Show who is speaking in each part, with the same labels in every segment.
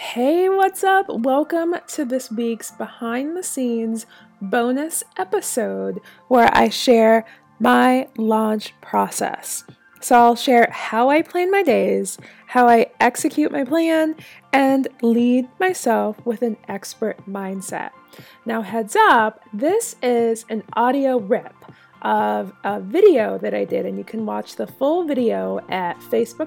Speaker 1: Hey, what's up? Welcome to this week's behind the scenes bonus episode where I share my launch process. So I'll share how I plan my days, how I execute my plan, and lead myself with an expert mindset. Now, heads up, this is an audio rip of a video that I did, and you can watch the full video at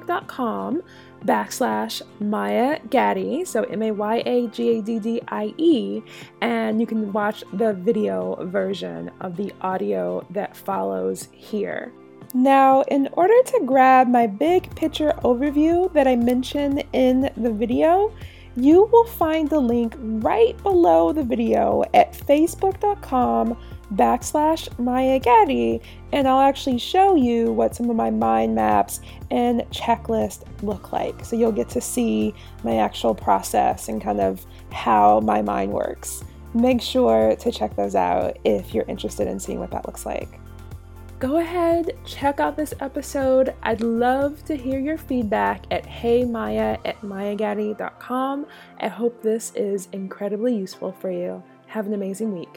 Speaker 1: facebook.com/Maya Gaddie, so MAYAGADDIE, and you can watch the video version of the audio that follows here. Now, in order to grab my big picture overview that I mentioned in the video, you will find the link right below the video at facebook.com/Maya Gaddie, and I'll actually show you what some of my mind maps and checklist look like. So you'll get to see my actual process and kind of how my mind works. Make sure to check those out if you're interested in seeing what that looks like. Go ahead, check out this episode. I'd love to hear your feedback at heymaya@mayagaddie.com. I hope this is incredibly useful for you. Have an amazing week.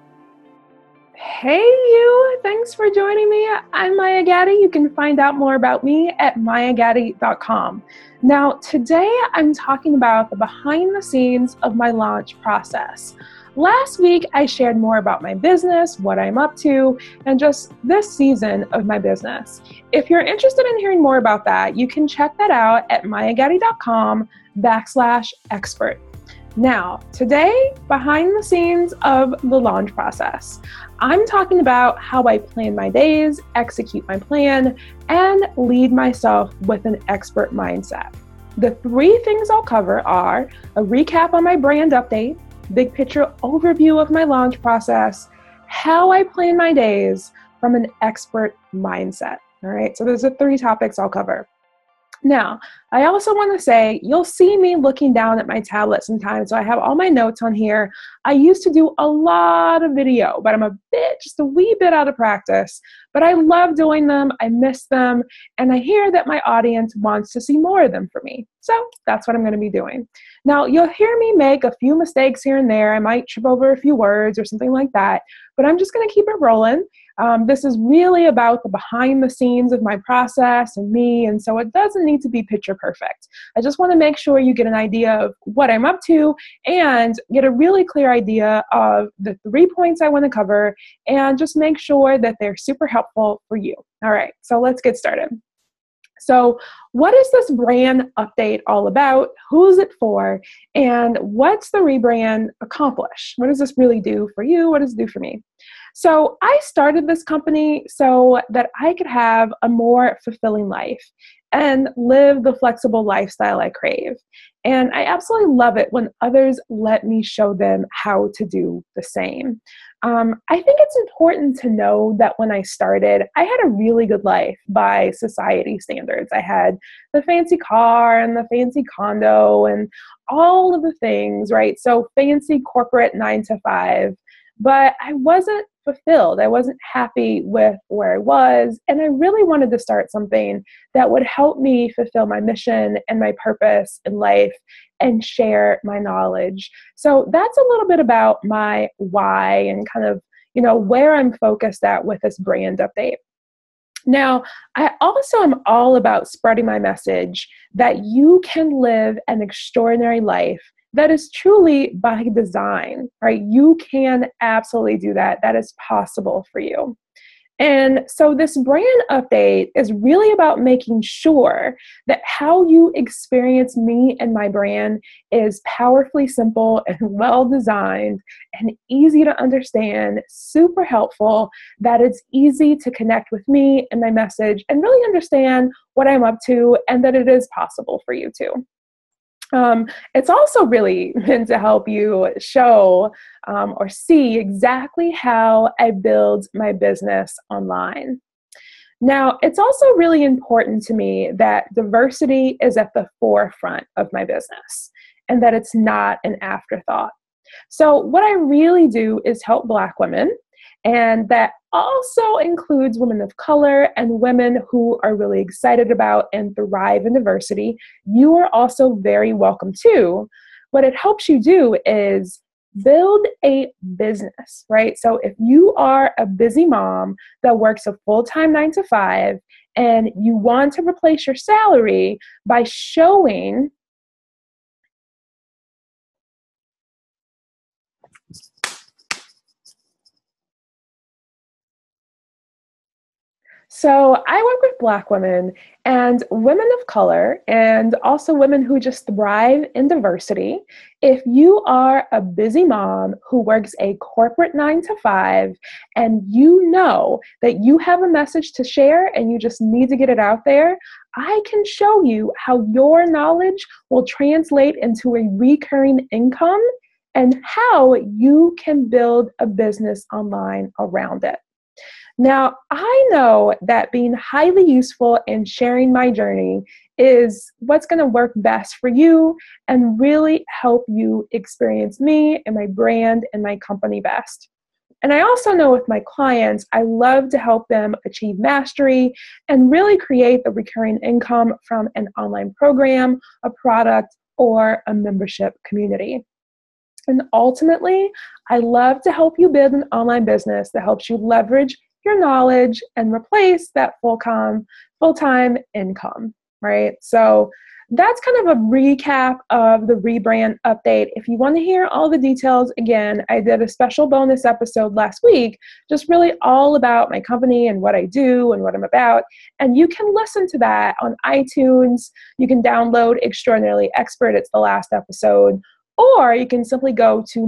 Speaker 1: Hey you, thanks for joining me. I'm Maya Gaddie. You can find out more about me at mayagaddy.com. Now, today I'm talking about the behind the scenes of my launch process. Last week, I shared more about my business, what I'm up to, and just this season of my business. If you're interested in hearing more about that, you can check that out at mayagaddy.com/expert. Now, today, behind the scenes of the launch process, I'm talking about how I plan my days, execute my plan, and lead myself with an expert mindset. The three things I'll cover are a recap on my brand update, big picture overview of my launch process, how I plan my days from an expert mindset. All right, so those are three topics I'll cover. Now, I also want to say, you'll see me looking down at my tablet sometimes, so I have all my notes on here. I used to do a lot of video, but I'm just a wee bit out of practice. But I love doing them, I miss them, and I hear that my audience wants to see more of them from me. So that's what I'm going to be doing. Now, you'll hear me make a few mistakes here and there. I might trip over a few words or something like that, but I'm just going to keep it rolling. This is really about the behind the scenes of my process and me, and so it doesn't need to be picture perfect. I just want to make sure you get an idea of what I'm up to and get a really clear idea of the 3 points I want to cover, and just make sure that they're super helpful for you. All right, so let's get started. So what is this brand update all about? Who's it for? And what's the rebrand accomplish? What does this really do for you? What does it do for me? So I started this company so that I could have a more fulfilling life and live the flexible lifestyle I crave. And I absolutely love it when others let me show them how to do the same. I think it's important to know that when I started, I had a really good life by society standards. I had the fancy car and the fancy condo and all of the things, right? So fancy corporate 9 to 5, but I wasn't fulfilled. I wasn't happy with where I was, and I really wanted to start something that would help me fulfill my mission and my purpose in life and share my knowledge. So that's a little bit about my why and kind of, where I'm focused at with this brand update. Now, I also am all about spreading my message that you can live an extraordinary life that is truly by design, right? You can absolutely do that. That is possible for you. And so this brand update is really about making sure that how you experience me and my brand is powerfully simple and well designed and easy to understand, super helpful, that it's easy to connect with me and my message and really understand what I'm up to, and that it is possible for you too. It's also really meant to help you show or see exactly how I build my business online. Now, it's also really important to me that diversity is at the forefront of my business and that it's not an afterthought. So what I really do is help Black women, and that also includes women of color and women who are really excited about and thrive in diversity. You are also very welcome too. what it helps you do is build a business, right? So if you are a busy mom that works a full-time 9 to 5 and you want to replace your salary by showing So I work with Black women and women of color and also women who just thrive in diversity. If you are a busy mom who works a corporate 9 to 5 and you know that you have a message to share and you just need to get it out there, I can show you how your knowledge will translate into a recurring income and how you can build a business online around it. Now, I know that being highly useful and sharing my journey is what's going to work best for you and really help you experience me and my brand and my company best. And I also know with my clients, I love to help them achieve mastery and really create the recurring income from an online program, a product, or a membership community. And ultimately, I love to help you build an online business that helps you leverage your knowledge and replace that full-time income, right? So that's kind of a recap of the rebrand update. If you want to hear all the details, again, I did a special bonus episode last week, just really all about my company and what I do and what I'm about. And you can listen to that on iTunes. You can download Extraordinarily Expert. It's the last episode. Or you can simply go to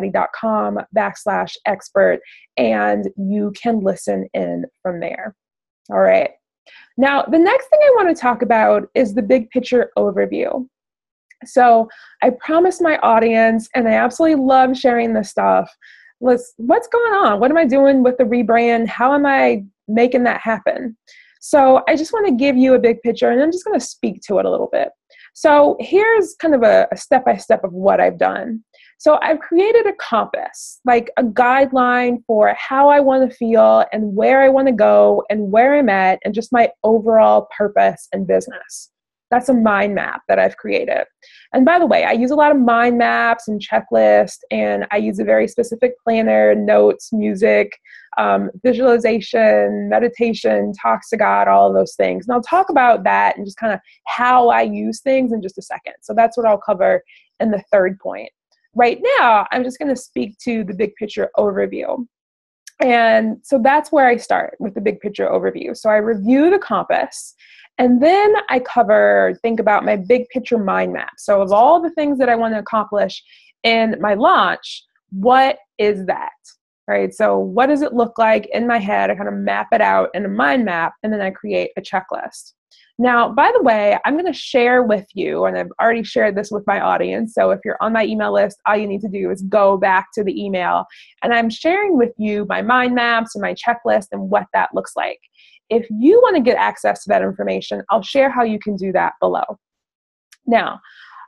Speaker 1: mayagaddy.com/expert and you can listen in from there. All right. Now, the next thing I want to talk about is the big picture overview. So I promised my audience, and I absolutely love sharing this stuff. What's going on? What am I doing with the rebrand? How am I making that happen? So I just want to give you a big picture, and I'm just going to speak to it a little bit. So here's kind of a step-by-step of what I've done. So I've created a compass, like a guideline for how I want to feel and where I want to go and where I'm at and just my overall purpose and business. That's a mind map that I've created. And by the way, I use a lot of mind maps and checklists, and I use a very specific planner, notes, music, visualization, meditation, talks to God, all of those things. And I'll talk about that and just kind of how I use things in just a second. So that's what I'll cover in the third point. Right now, I'm just going to speak to the big picture overview. And so that's where I start with the big picture overview. So I review the compass. And then I think about my big picture mind map. So of all the things that I want to accomplish in my launch, what is that? Right? So what does it look like in my head? I kind of map it out in a mind map, and then I create a checklist. Now, by the way, I'm going to share with you, and I've already shared this with my audience. So if you're on my email list, all you need to do is go back to the email. And I'm sharing with you my mind maps and my checklist and what that looks like. If you want to get access to that information, I'll share how you can do that below. Now,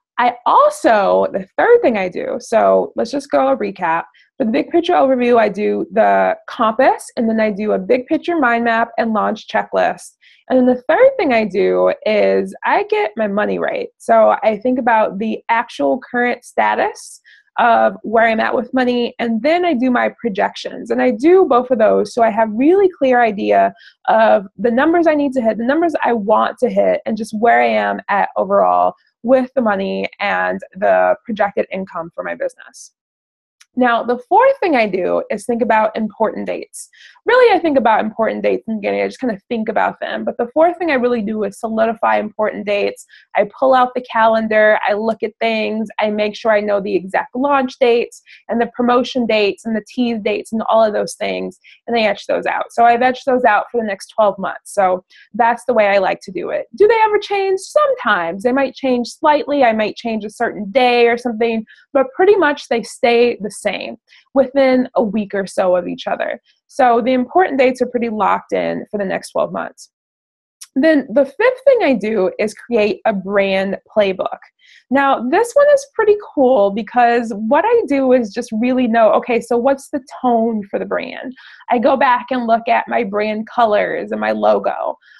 Speaker 1: the third thing I do, so let's just go a recap. For the big picture overview, I do the compass, and then I do a big picture mind map and launch checklist. And then the third thing I do is I get my money right. So I think about the actual current status of where I'm at with money, and then I do my projections. And I do both of those so I have really clear idea of the numbers I need to hit, the numbers I want to hit, and just where I am at overall with the money and the projected income for my business. Now, the fourth thing I do is think about important dates. Really, I think about important dates in the beginning. I just kind of think about them. But the fourth thing I really do is solidify important dates. I pull out the calendar. I look at things. I make sure I know the exact launch dates and the promotion dates and the tease dates and all of those things. And I etch those out. So I've etched those out for the next 12 months. So that's the way I like to do it. Do they ever change? Sometimes. They might change slightly. I might change a certain day or something. But pretty much they stay the same within a week or so of each other. So the important dates are pretty locked in for the next 12 months. Then the fifth thing I do is create a brand playbook. Now, this one is pretty cool because what I do is just really know, okay, so what's the tone for the brand? I go back and look at my brand colors and my logo.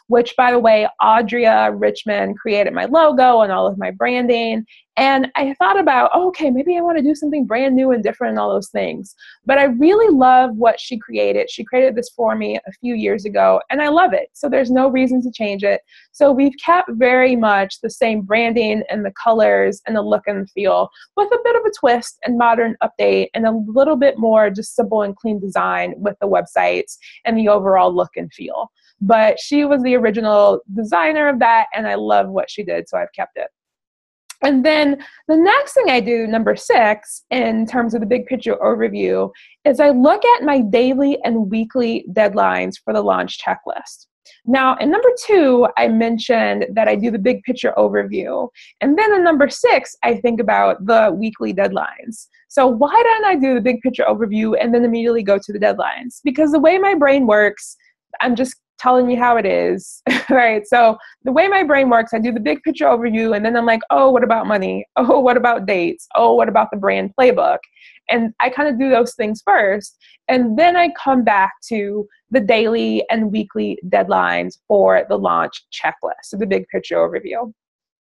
Speaker 1: which, by the way, Audria Richmond created my logo and all of my branding. And I thought about, oh, okay, maybe I want to do something brand new and different and all those things. But I really love what she created. She created this for me a few years ago, and I love it. So there's no reason to change it. So we've kept very much the same branding and the colors and the look and feel, with a bit of a twist and modern update and a little bit more just simple and clean design with the websites and the overall look and feel. But she was the original designer of that, and I love what she did, so I've kept it. And then the next thing I do, number 6, in terms of the big picture overview, is I look at my daily and weekly deadlines for the launch checklist. Now, in number 2, I mentioned that I do the big picture overview. And then in number 6, I think about the weekly deadlines. So why don't I do the big picture overview and then immediately go to the deadlines? Because the way my brain works, I'm just telling you how it is, right? So the way my brain works, I do the big picture overview, and then I'm like, oh, what about money? Oh, what about dates? Oh, what about the brand playbook? And I kind of do those things first, and then I come back to the daily and weekly deadlines for the launch checklist, so the big picture overview.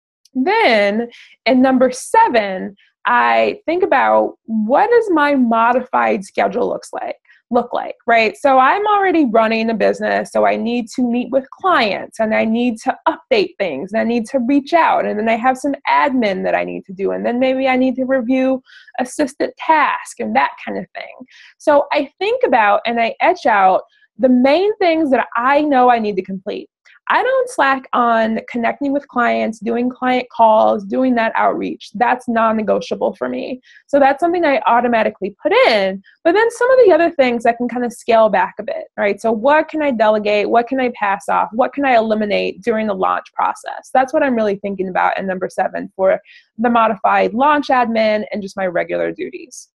Speaker 1: Then in number 7, I think about, what does my modified schedule look like, right? So I'm already running a business, so I need to meet with clients, and I need to update things, and I need to reach out, and then I have some admin that I need to do, and then maybe I need to review assistant tasks and that kind of thing. So I think about and I etch out the main things that I know I need to complete. I don't slack on connecting with clients, doing client calls, doing that outreach. That's non-negotiable for me. So that's something I automatically put in. But then some of the other things I can kind of scale back a bit, right? So what can I delegate? What can I pass off? What can I eliminate during the launch process? That's what I'm really thinking about in number 7 for the modified launch admin and just my regular duties.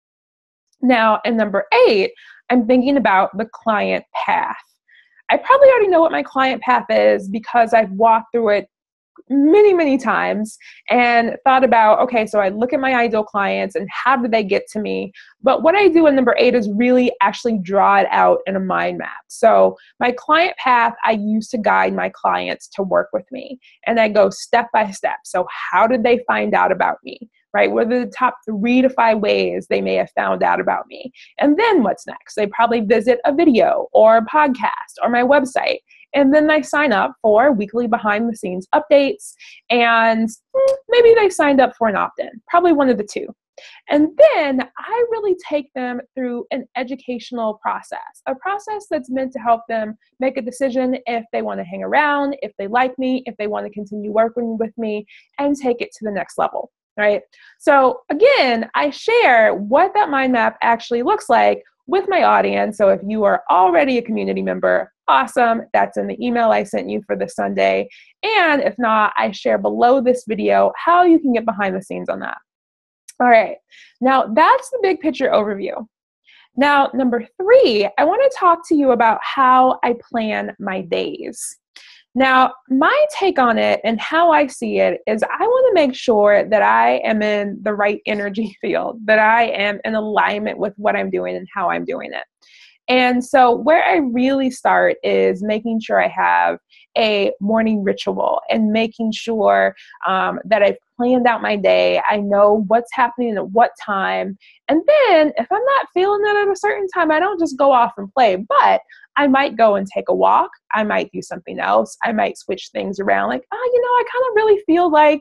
Speaker 1: Now, in number 8, I'm thinking about the client path. I probably already know what my client path is because I've walked through it many, many times and thought about, okay, so I look at my ideal clients and how do they get to me? But what I do in number 8 is really actually draw it out in a mind map. So my client path, I use to guide my clients to work with me. And I go step by step. So how did they find out about me? Right? What are the top 3 to 5 ways they may have found out about me? And then what's next? They probably visit a video or a podcast or my website. And then they sign up for weekly behind the scenes updates. And maybe they signed up for an opt-in, probably one of the 2. And then I really take them through an educational process, a process that's meant to help them make a decision if they want to hang around, if they like me, if they want to continue working with me, and take it to the next level. Right? So again, I share what that mind map actually looks like with my audience. So if you are already a community member, awesome. That's in the email I sent you for this Sunday. And if not, I share below this video how you can get behind the scenes on that. All right. Now that's the big picture overview. Now, number 3, I want to talk to you about how I plan my days. Now, my take on it and how I see it is I want to make sure that I am in the right energy field, that I am in alignment with what I'm doing and how I'm doing it. And so where I really start is making sure I have a morning ritual and making sure that I've planned out my day. I know what's happening at what time. And then if I'm not feeling it at a certain time, I don't just go off and play, but I might go and take a walk. I might do something else. I might switch things around. Like, I kind of really feel like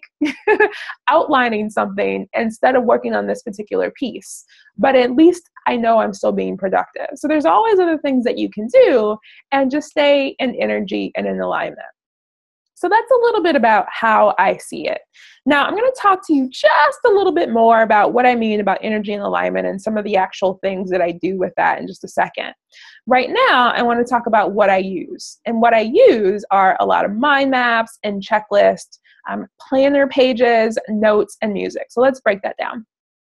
Speaker 1: outlining something instead of working on this particular piece. But at least I know I'm still being productive. So there's always other things that you can do and just stay in energy and in alignment. So that's a little bit about how I see it. Now, I'm going to talk to you just a little bit more about what I mean about energy and alignment and some of the actual things that I do with that in just a second. Right now, I want to talk about what I use. And what I use are a lot of mind maps and checklists, planner pages, notes, and music. So let's break that down.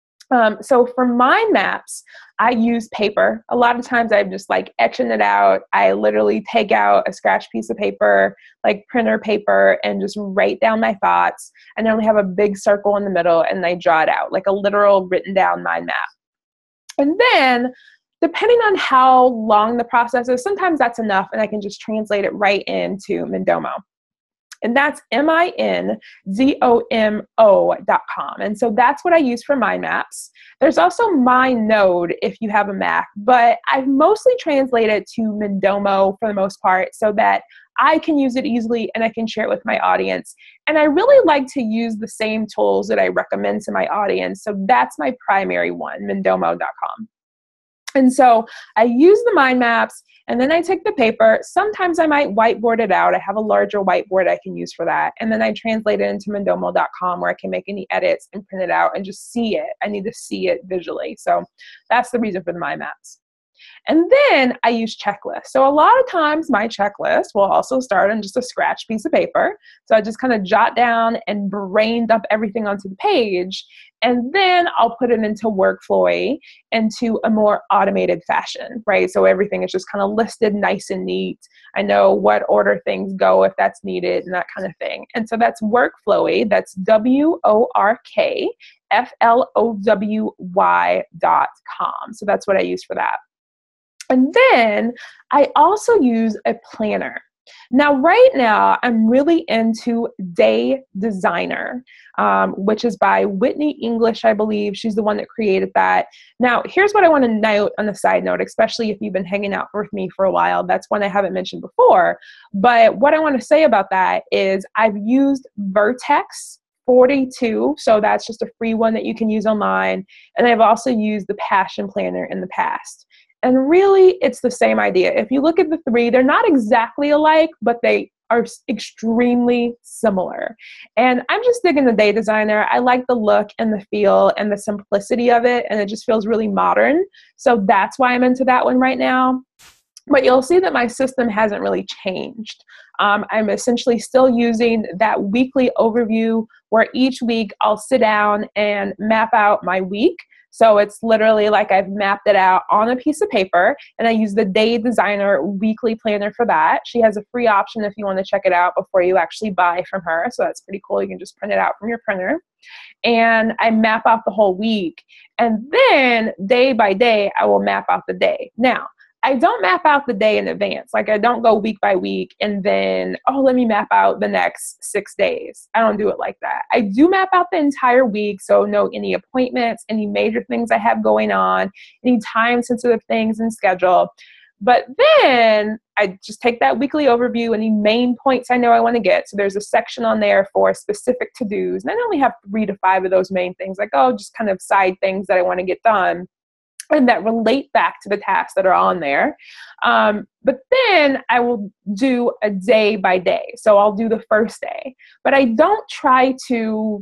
Speaker 1: So for mind maps, I use paper. A lot of times I'm just like etching it out. I literally take out a scratch piece of paper, like printer paper, and just write down my thoughts. And then I have a big circle in the middle and I draw it out, like a literal written down mind map. And then depending on how long the process is, sometimes that's enough and I can just translate it right into Mindomo. And that's MINDOMO.com. And so that's what I use for mind maps. There's also MindNode if you have a Mac, but I've mostly translated to Mindomo for the most part so that I can use it easily and I can share it with my audience. And I really like to use the same tools that I recommend to my audience. So that's my primary one, Mindomo.com. And so I use the mind maps and then I take the paper. Sometimes I might whiteboard it out. I have a larger whiteboard I can use for that. And then I translate it into Mindomo.com where I can make any edits and print it out and just see it. I need to see it visually. So that's the reason for the mind maps. And then I use checklists. So a lot of times my checklist will also start on just a scratch piece of paper. So I just kind of jot down and brain dump everything onto the page. And then I'll put it into Workflowy into a more automated fashion, right? So everything is just kind of listed nice and neat. I know what order things go if that's needed and that kind of thing. And so that's Workflowy. That's WORKFLOWY.com. So that's what I use for that. And then I also use a planner. Now, right now, I'm really into Day Designer, which is by Whitney English, I believe. She's the one that created that. Now, here's what I want to note on the side note, especially if you've been hanging out with me for a while. That's one I haven't mentioned before. But what I want to say about that is I've used Vertex 42, so that's just a free one that you can use online. And I've also used the Passion Planner in the past. And really, it's the same idea. If you look at the three, they're not exactly alike, but they are extremely similar. And I'm just digging the Day Designer. I like the look and the feel and the simplicity of it, and it just feels really modern. So that's why I'm into that one right now. But you'll see that my system hasn't really changed. I'm essentially still using that weekly overview where each week I'll sit down and map out my week. So it's literally like I've mapped it out on a piece of paper, and I use the Day Designer weekly planner for that. She has a free option if you want to check it out before you actually buy from her. So that's pretty cool. You can just print it out from your printer. And I map out the whole week. And then day by day, I will map out the day. Now, I don't map out the day in advance. Like I don't go week by week and then, oh, let me map out the next 6 days. I don't do it like that. I do map out the entire week. So know any appointments, any major things I have going on, any time sensitive things and schedule. But then I just take that weekly overview, any main points I know I want to get. So there's a section on there for specific to-dos. And I only have 3 to 5 of those main things, like, oh, just kind of side things that I want to get done and that relate back to the tasks that are on there. But then I will do a day by day. So I'll do the first day, but I don't try to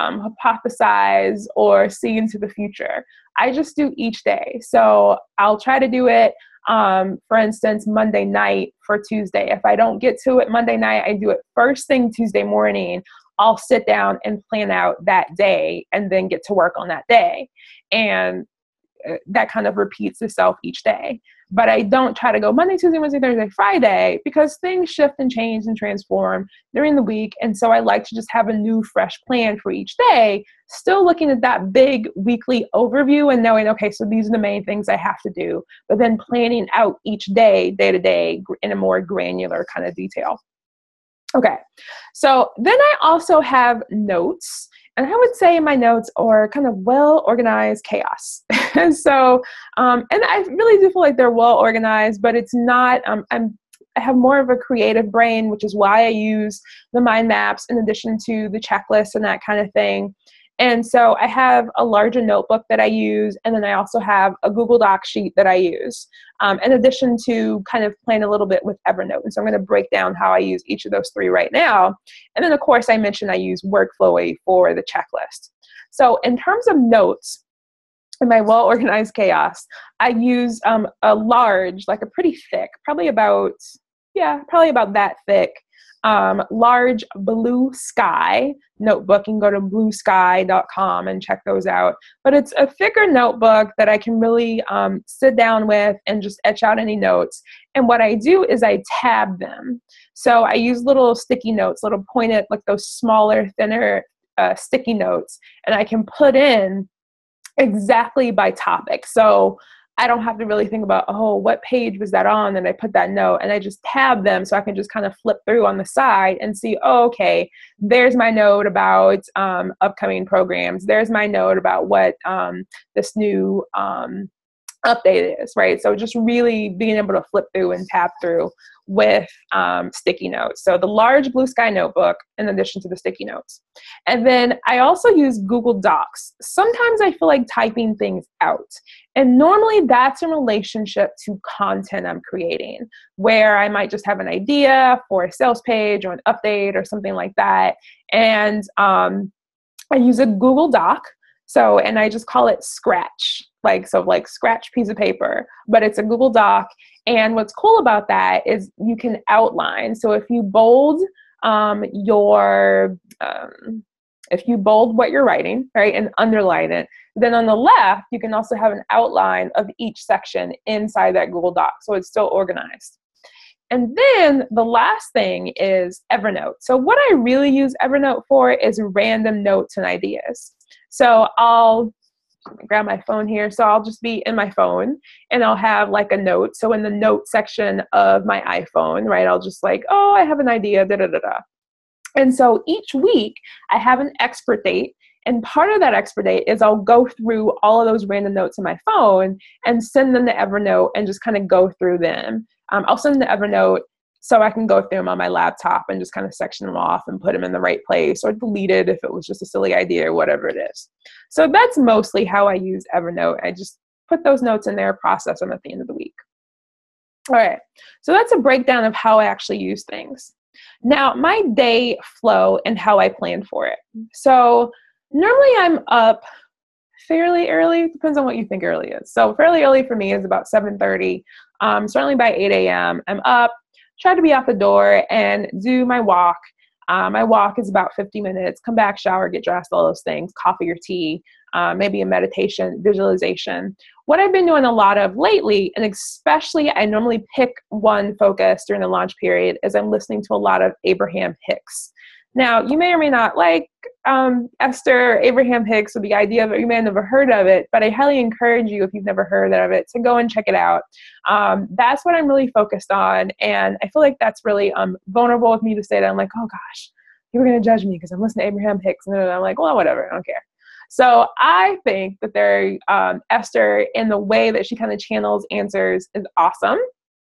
Speaker 1: hypothesize or see into the future. I just do each day. So I'll try to do it, for instance, Monday night for Tuesday. If I don't get to it Monday night, I do it first thing Tuesday morning. I'll sit down and plan out that day and then get to work on that day. And that kind of repeats itself each day. But I don't try to go Monday, Tuesday, Wednesday, Thursday, Friday, because things shift and change and transform during the week. And so I like to just have a new, fresh plan for each day, still looking at that big weekly overview and knowing, okay, so these are the main things I have to do, but then planning out each day, day to day, in a more granular kind of detail. Okay, so then I also have notes. And I would say my notes are kind of well-organized chaos. So, and I really do feel like they're well-organized, but it's not, I have more of a creative brain, which is why I use the mind maps in addition to the checklist and that kind of thing. And so I have a larger notebook that I use, and then I also have a Google Doc sheet that I use, in addition to kind of playing a little bit with Evernote. And so I'm going to break down how I use each of those 3 right now. And then, of course, I mentioned I use Workflowy for the checklist. So in terms of notes, in my well-organized chaos, I use a large, like a pretty thick, probably about that thick, large Blue Sky notebook. You can go to bluesky.com and check those out. But it's a thicker notebook that I can really sit down with and just etch out any notes. And what I do is I tab them. So I use little sticky notes, little pointed, like those smaller, thinner sticky notes, and I can put in exactly by topic. So I don't have to really think about, oh, what page was that on? And I put that note, and I just tab them so I can just kind of flip through on the side and see, oh, okay, there's my note about upcoming programs. There's my note about what this new update is, right? So just really being able to flip through and tab through with sticky notes. So the large Blue Sky notebook in addition to the sticky notes. And then I also use Google Docs. Sometimes I feel like typing things out. And normally that's in relationship to content I'm creating, where I might just have an idea for a sales page or an update or something like that. And I use a Google Doc. So, and I just call it Scratch, like Scratch piece of paper, but it's a Google Doc. And what's cool about that is you can outline. So if you bold if you bold what you're writing, right, and underline it, then on the left, you can also have an outline of each section inside that Google Doc. So it's still organized. And then the last thing is Evernote. So what I really use Evernote for is random notes and ideas. So I'll grab my phone here. So I'll just be in my phone and I'll have like a note. So in the note section of my iPhone, right, I'll just like, oh, I have an idea, da da da da. And so each week I have an expert date. And part of that expert date is I'll go through all of those random notes in my phone and send them to Evernote and just kind of go through them. I'll send them to Evernote so I can go through them on my laptop and just kind of section them off and put them in the right place, or delete it if it was just a silly idea or whatever it is. So that's mostly how I use Evernote. I just put those notes in there, process them at the end of the week. All right, so that's a breakdown of how I actually use things. Now, my day flow and how I plan for it. So normally I'm up fairly early. Depends on what you think early is. So fairly early for me is about 7:30. Certainly by 8 a.m. I'm up, try to be out the door and do my walk. My walk is about 50 minutes, come back, shower, get dressed, all those things, coffee or tea, maybe a meditation, visualization. What I've been doing a lot of lately, and especially I normally pick one focus during the launch period, is I'm listening to a lot of Abraham Hicks. Now, you may or may not like Esther Abraham Hicks with the idea of it. You may have never heard of it, but I highly encourage you, if you've never heard of it, to go and check it out. That's what I'm really focused on. And I feel like that's really vulnerable of me to say that. I'm like, oh gosh, people are going to judge me because I'm listening to Abraham Hicks. And then I'm like, well, whatever, I don't care. So I think that Esther, in the way that she kind of channels answers, is awesome.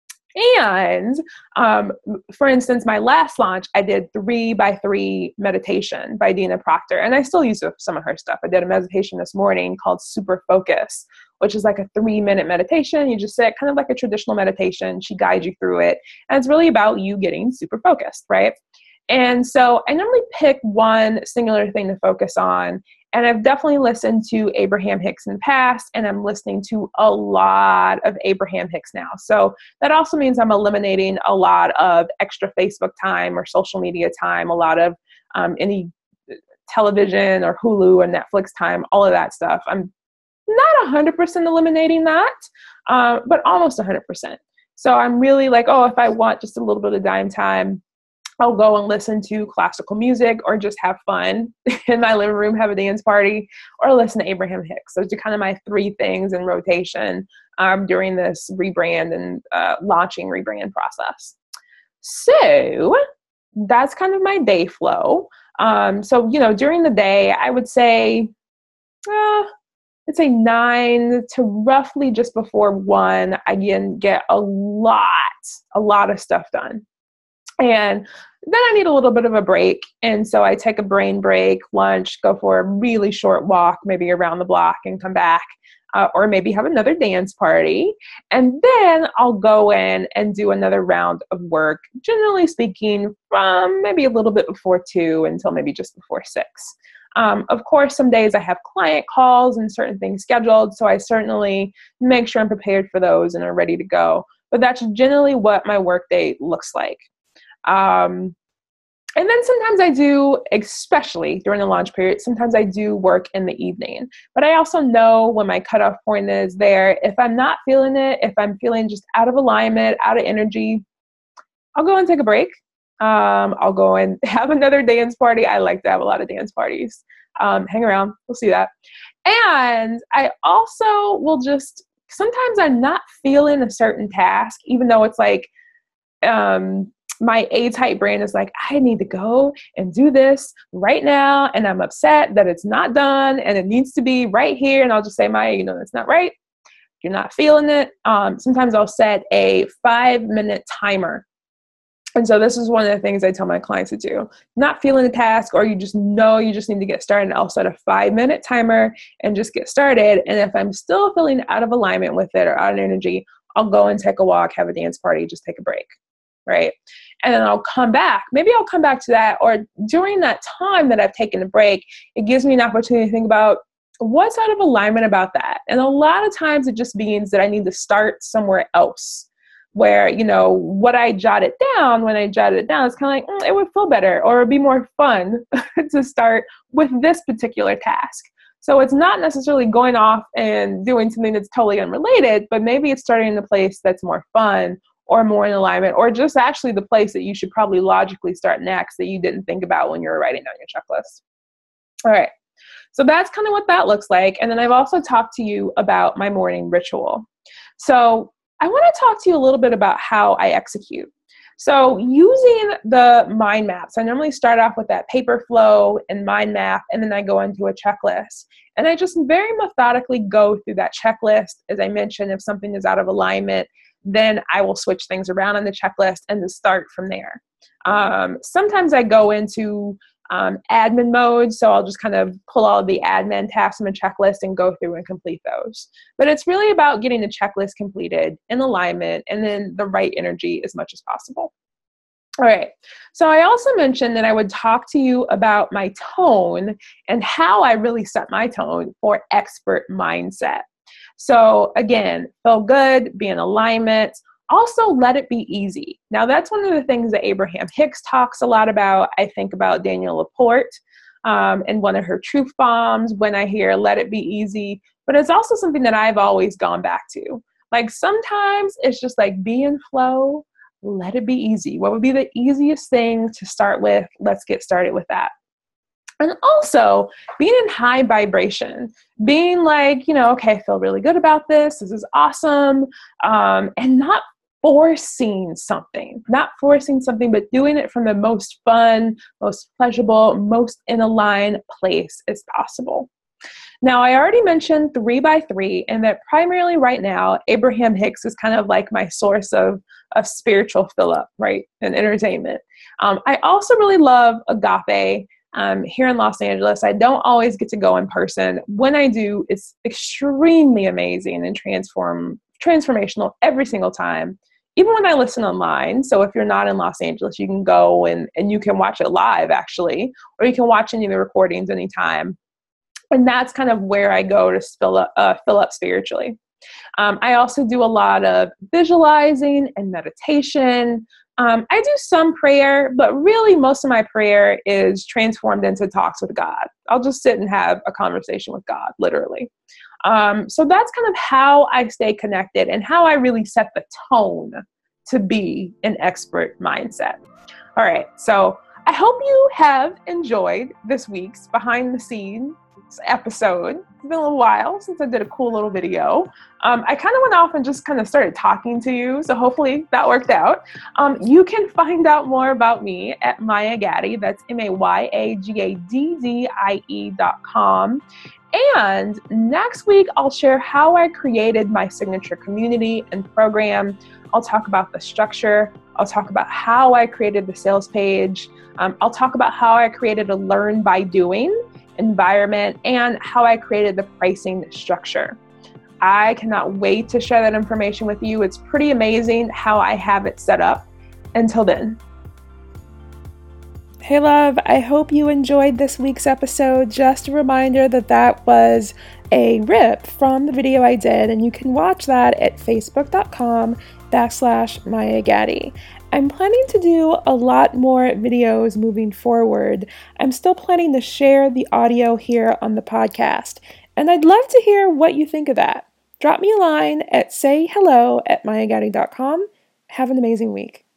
Speaker 1: And for instance, my last launch, I did 3x3 meditation by Dina Proctor, and I still use some of her stuff. I did a meditation this morning called Super Focus, which is like a 3-minute meditation. You just sit kind of like a traditional meditation. She guides you through it. And it's really about you getting super focused, right? And so I normally pick one singular thing to focus on. And I've definitely listened to Abraham Hicks in the past, and I'm listening to a lot of Abraham Hicks now. So that also means I'm eliminating a lot of extra Facebook time or social media time, a lot of any television or Hulu or Netflix time, all of that stuff. I'm not 100% eliminating that, but almost 100%. So I'm really like, oh, if I want just a little bit of dime time, I'll go and listen to classical music or just have fun in my living room, have a dance party, or listen to Abraham Hicks. Those are kind of my 3 things in rotation during this rebrand and launching rebrand process. So that's kind of my day flow. So, during the day, I would say, I'd say 9 to roughly just before 1, I can get a lot of stuff done. And then I need a little bit of a break. And so I take a brain break, lunch, go for a really short walk, maybe around the block and come back, or maybe have another dance party. And then I'll go in and do another round of work, generally speaking, from maybe a little bit before 2 until maybe just before 6. Of course, some days I have client calls and certain things scheduled. So I certainly make sure I'm prepared for those and are ready to go. But that's generally what my workday looks like. And then sometimes I do, especially during the launch period, sometimes I do work in the evening. But I also know when my cutoff point is there. If I'm not feeling it, if I'm feeling just out of alignment, out of energy, I'll go and take a break. I'll go and have another dance party. I like to have a lot of dance parties. Hang around. We'll see that. And I also will just sometimes I'm not feeling a certain task, even though it's like, my A-type brain is like, I need to go and do this right now. And I'm upset that it's not done and it needs to be right here. And I'll just say, Maya, that's not right. You're not feeling it. Sometimes I'll set a 5-minute timer. And so this is one of the things I tell my clients to do. Not feeling the task, or you just know you just need to get started, I'll set a 5-minute timer and just get started. And if I'm still feeling out of alignment with it or out of energy, I'll go and take a walk, have a dance party, just take a break, right? And then I'll come back. Maybe I'll come back to that, or during that time that I've taken a break, it gives me an opportunity to think about what's out of alignment about that. And a lot of times it just means that I need to start somewhere else, where, what I jotted down, when I jotted it down, it's kind of like, it would feel better, or it'd be more fun to start with this particular task. So it's not necessarily going off and doing something that's totally unrelated, but maybe it's starting in a place that's more fun or more in alignment, or just actually the place that you should probably logically start next that you didn't think about when you were writing down your checklist. All right. So that's kind of what that looks like. And then I've also talked to you about my morning ritual. So I want to talk to you a little bit about how I execute. So using the mind maps, I normally start off with that paper flow and mind map, and then I go into a checklist. And I just very methodically go through that checklist. As I mentioned, if something is out of alignment, then I will switch things around on the checklist and to start from there. Sometimes I go into admin mode, so I'll just kind of pull all of the admin tasks from a checklist and go through and complete those. But it's really about getting the checklist completed in alignment and then the right energy as much as possible. All right. So I also mentioned that I would talk to you about my tone and how I really set my tone for expert mindset. So again, feel good, be in alignment. Also, let it be easy. Now, that's one of the things that Abraham Hicks talks a lot about. I think about Danielle Laporte and one of her truth bombs when I hear let it be easy. But it's also something that I've always gone back to. Like sometimes it's just like be in flow, let it be easy. What would be the easiest thing to start with? Let's get started with that. And also being in high vibration, being like, okay, I feel really good about this. This is awesome. And not forcing something, but doing it from the most fun, most pleasurable, most in a line place as possible. Now, I already mentioned 3x3, and that primarily right now, Abraham Hicks is kind of like my source of spiritual fill-up, right, and entertainment. I also really love Agape. Here in Los Angeles. I don't always get to go in person. When I do, it's extremely amazing and transformational every single time, even when I listen online. So if you're not in Los Angeles, you can go and you can watch it live, actually, or you can watch any of the recordings anytime. And that's kind of where I go to fill up spiritually. I also do a lot of visualizing and meditation. I do some prayer, but really most of my prayer is transformed into talks with God. I'll just sit and have a conversation with God, literally. So that's kind of how I stay connected and how I really set the tone to be an expert mindset. All right, so I hope you have enjoyed this week's behind the scenes episode. It's been a little while since I did a cool little video. I kind of went off and just kind of started talking to you, so hopefully that worked out. You can find out more about me at Maya Gaddy. That's MayaGaddie.com. And next week, I'll share how I created my signature community and program. I'll talk about the structure. I'll talk about how I created the sales page. I'll talk about how I created a learn by doing environment and how I created the pricing structure. I cannot wait to share that information with you. It's pretty amazing how I have it set up. Until then. Hey love, I hope you enjoyed this week's episode. Just a reminder that was a rip from the video I did, and you can watch that at facebook.com/Maya Gaddy. I'm planning to do a lot more videos moving forward. I'm still planning to share the audio here on the podcast, and I'd love to hear what you think of that. Drop me a line at sayhello@mayagaddy.com. Have an amazing week.